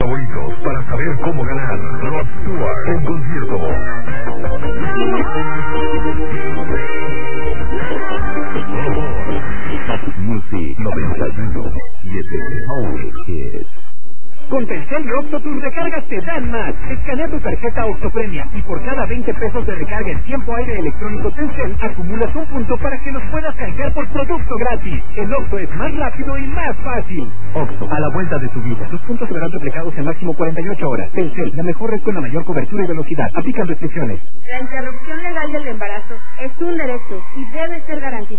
favoritos para saber cómo ganar. Rod Stewart en concierto. Top Music 91.7 Always Hits. Con Telcel y Octo tus recargas te dan más. Escanea tu tarjeta Octo Premia y por cada 20 pesos de recarga en tiempo aire electrónico Telcel acumulas un punto para que los puedas canjear por producto gratis. El Octo es más rápido y más fácil. Octo, a la vuelta de tu vida. Los puntos serán replicados en máximo 48 horas. Telcel, la mejor red con la mayor cobertura y velocidad. Aplican restricciones. La interrupción legal del embarazo es un derecho y debe ser garantizado.